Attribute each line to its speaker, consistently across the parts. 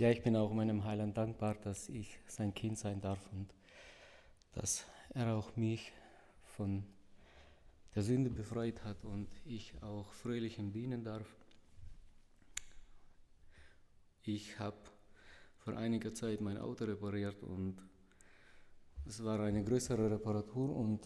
Speaker 1: Ja, ich bin auch meinem Heiland dankbar, dass ich sein Kind sein darf und dass er auch mich von der Sünde befreit hat und ich auch fröhlich ihm dienen darf. Ich habe vor einiger Zeit mein Auto repariert und es war eine größere Reparatur und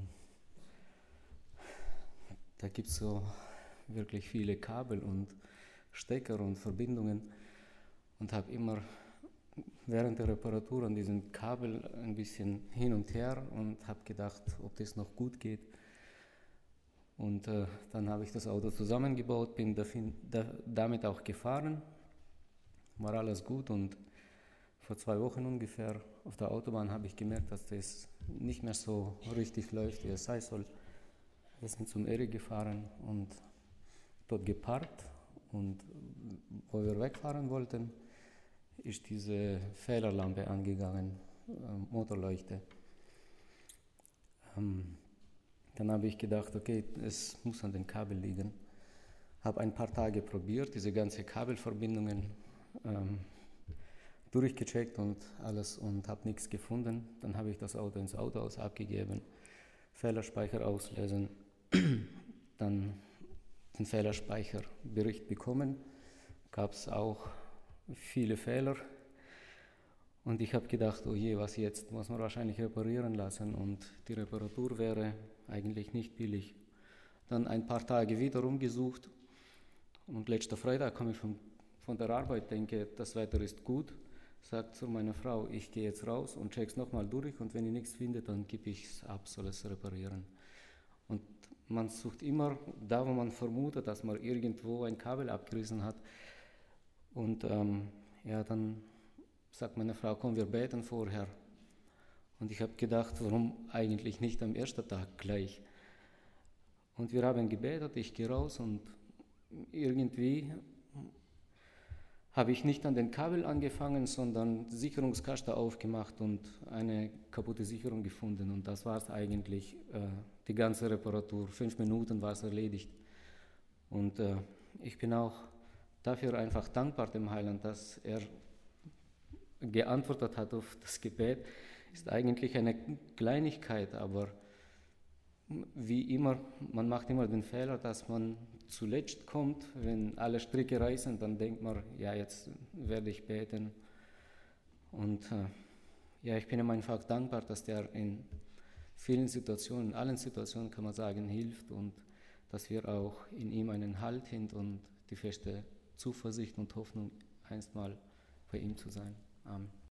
Speaker 1: da gibt es so wirklich viele Kabel und Stecker und Verbindungen und habe immer während der Reparatur an diesem Kabel ein bisschen hin und her und habe gedacht, ob das noch gut geht. Und dann habe ich das Auto zusammengebaut, bin damit auch gefahren, war alles gut und vor 2 Wochen ungefähr auf der Autobahn habe ich gemerkt, dass das nicht mehr so richtig läuft, wie es sein soll. Wir sind zum Eri gefahren und dort geparkt und wo wir wegfahren wollten, ist diese Fehlerlampe angegangen, Motorleuchte. Dann habe ich gedacht, okay, es muss an den Kabel liegen. Habe ein paar Tage probiert, diese ganzen Kabelverbindungen durchgecheckt und alles und habe nichts gefunden. Dann habe ich das Auto ins Autohaus abgegeben, Fehlerspeicher auslesen, dann den Fehlerspeicherbericht bekommen. Gab es auch viele Fehler und ich habe gedacht, oh je, was jetzt, muss man wahrscheinlich reparieren lassen und die Reparatur wäre eigentlich nicht billig. Dann ein paar Tage wieder rumgesucht und letzten Freitag komme ich von der Arbeit, denke, das Wetter ist gut, sagt zu meiner Frau, ich gehe jetzt raus und check's nochmal durch und wenn ich nichts finde, dann gebe ich es ab, soll es reparieren. Und man sucht immer da, wo man vermutet, dass man irgendwo ein Kabel abgerissen hat. Und dann sagt meine Frau, komm, wir beten vorher. Und ich habe gedacht, warum eigentlich nicht am ersten Tag gleich? Und wir haben gebetet, ich gehe raus und irgendwie habe ich nicht an den Kabel angefangen, sondern Sicherungskasten aufgemacht und eine kaputte Sicherung gefunden. Und das war es eigentlich, die ganze Reparatur. 5 Minuten war es erledigt. Und ich bin auch dafür einfach dankbar dem Heiland, dass er geantwortet hat auf das Gebet. Ist eigentlich eine Kleinigkeit, aber wie immer, man macht immer den Fehler, dass man zuletzt kommt, wenn alle Stricke reißen, dann denkt man, ja, jetzt werde ich beten. Und ich bin ihm einfach dankbar, dass der in vielen Situationen, in allen Situationen kann man sagen, hilft und dass wir auch in ihm einen Halt hin und die feste Zuversicht und Hoffnung einstmal bei ihm zu sein. Amen.